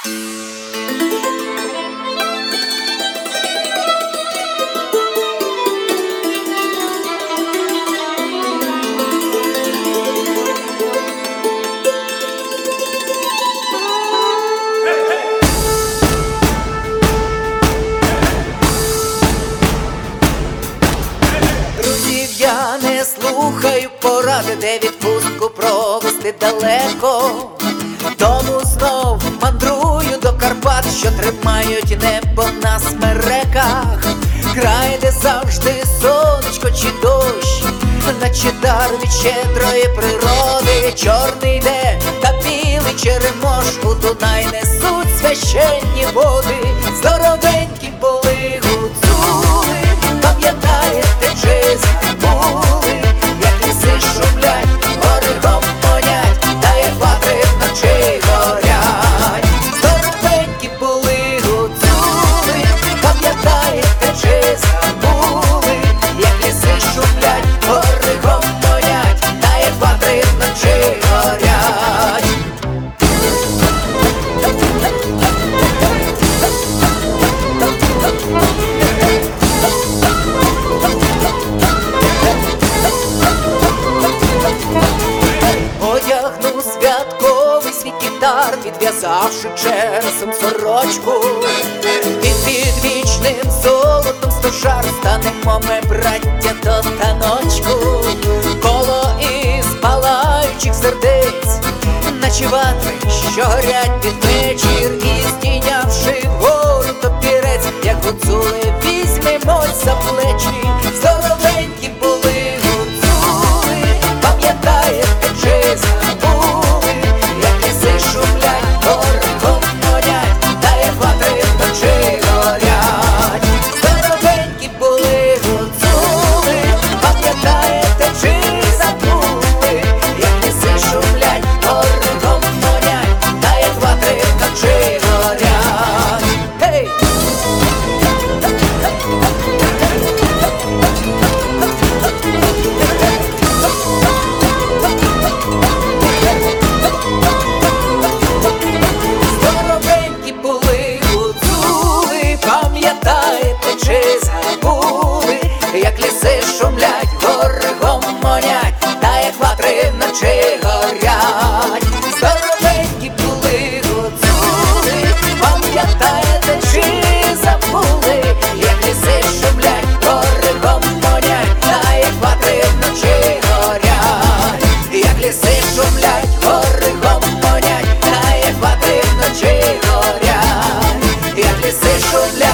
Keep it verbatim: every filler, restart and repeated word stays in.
Я не слухаю поради, де відпустку провести далеко. Тому знов мандрую до Карпат, що тримають небо на смереках. Край, де завжди сонечко чи дощ, наче дар від щедрої природи. Чорний йде та білий черемош, у Дунай несуть священні води. Здоровенькі були гуцули, пам'ятаєте, чи забули, як ліси шумлять, гори гомонять, та як ватри вночі горять. Здоровенькі були гуцули, пам'ятаєте, чи забули, як ліси шумлять, гори гомонять, та як ватри вночі горять. Одягну святковий свій кітар, підв'язавши чересом сорочку. Під підвічним золотом стожар станемо ми, браття, до таночку. Коло із палаючих сердець, наче ватри, що горять під вечір. І здійнявши вгору топірець, як гуцули, візьмемось за плечі. Здоровенькі були гуцули, пам'ятаєте, чи забули, як ліси шумлять, гори гомонять, та як ватри вночі горять. Здоровенькі були гуцули, пам'ятаєте, чи забули, як ліси шумлять, гори гомонять, та як ватри вночі горять. Гей! Здоровенькі були гуцули, пам'ятаєте, чи забули, як ліси шумлять, гори гомонять, та як ватри вночі горять. Здоровенькі були гуцули, пам'ятаєте, чи забули, як ліси шумлять, гори гомонять, та як ватри вночі горять. Як ліси шумлять, гори гомонять, та як ватри вночі горять. Як ліси шумлять.